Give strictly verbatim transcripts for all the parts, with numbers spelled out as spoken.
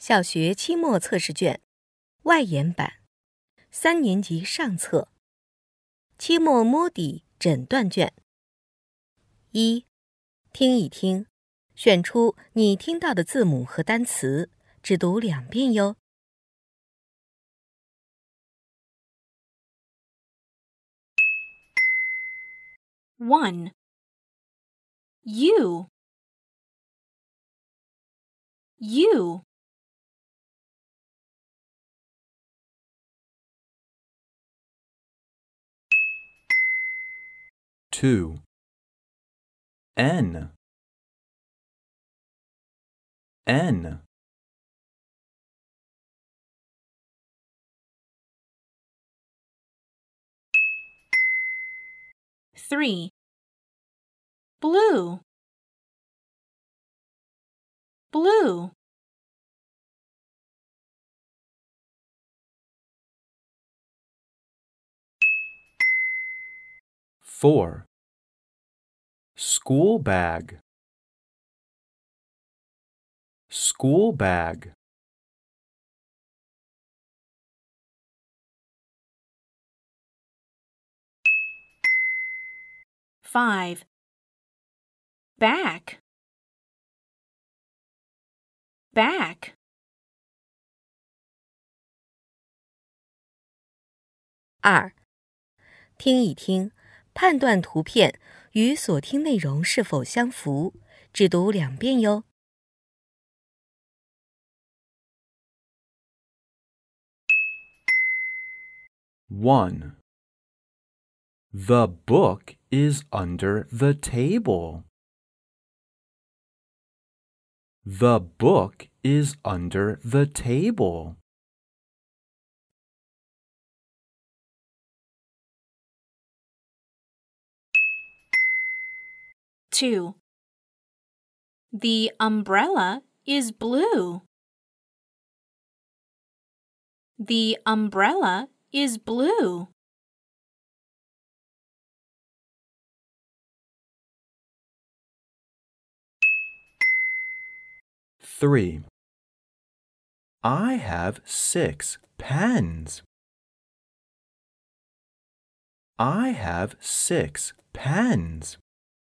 小学期末测试卷外延版，三年级上册，期末摸底诊断卷。一、听一听，选出你听到的字母和单词，只读两遍哟。 One. You. You. Two. N. N. Three. Blue. Blue. Four. School bag. School bag. Five. Back. Back. 二、听一听，判断图片与所听内容是否相符，只读两遍哟。 One. The book is under the table. The book is under the table. Two. The umbrella is blue. The umbrella is blue. Three. I have six pens. I have six pens.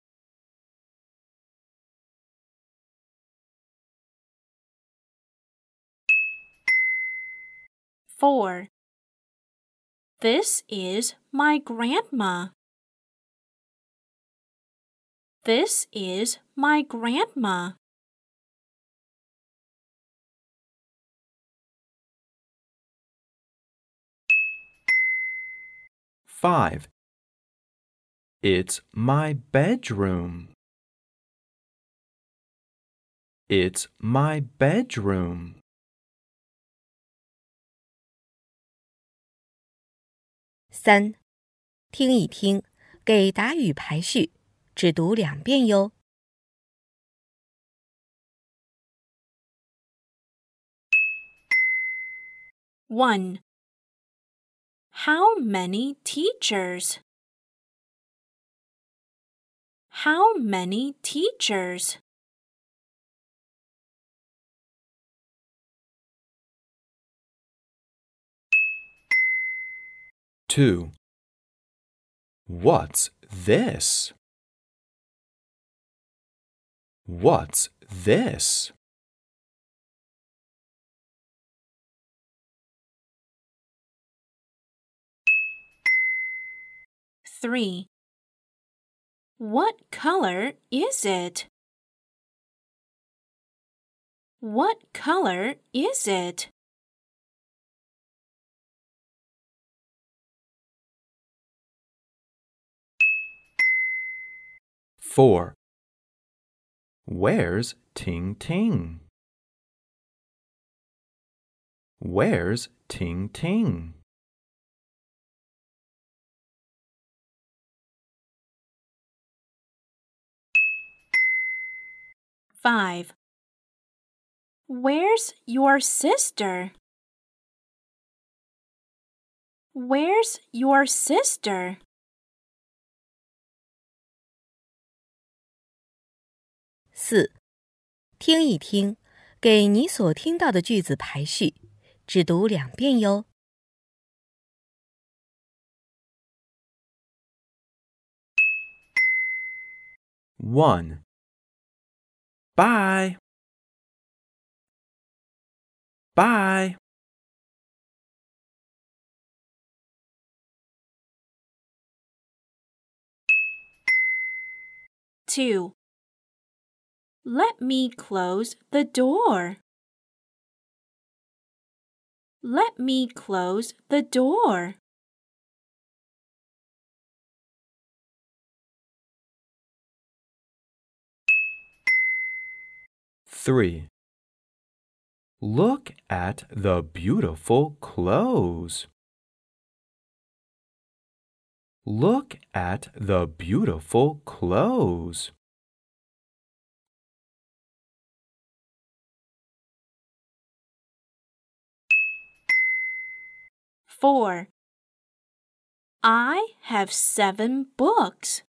Four. This is my grandma. This is my grandma. Five. It's my bedroom. It's my bedroom. 三、听一听，给答语排序，只读两遍哟。 One. How many teachers? How many teachers? Two. What's this? What's this? Three. What color is it? What color is it? Four. Where's Ting Ting? Where's Ting Ting? Five. Where's your sister? Where's your sister? 四、听一听， 给你所听到的句子排序，只读两遍哟。 One. Bye. Bye. Two. Let me close the door. Let me close the door. Three. Look at the beautiful clothes. Look at the beautiful clothes. Four. I have seven books.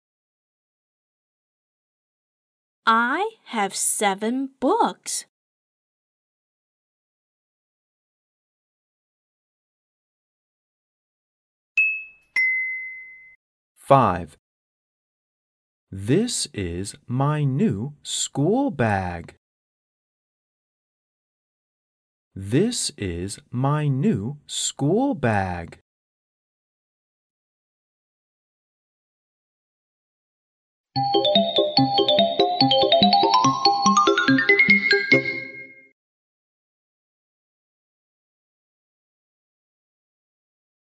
I have seven books. Five. This is my new school bag. This is my new school bag.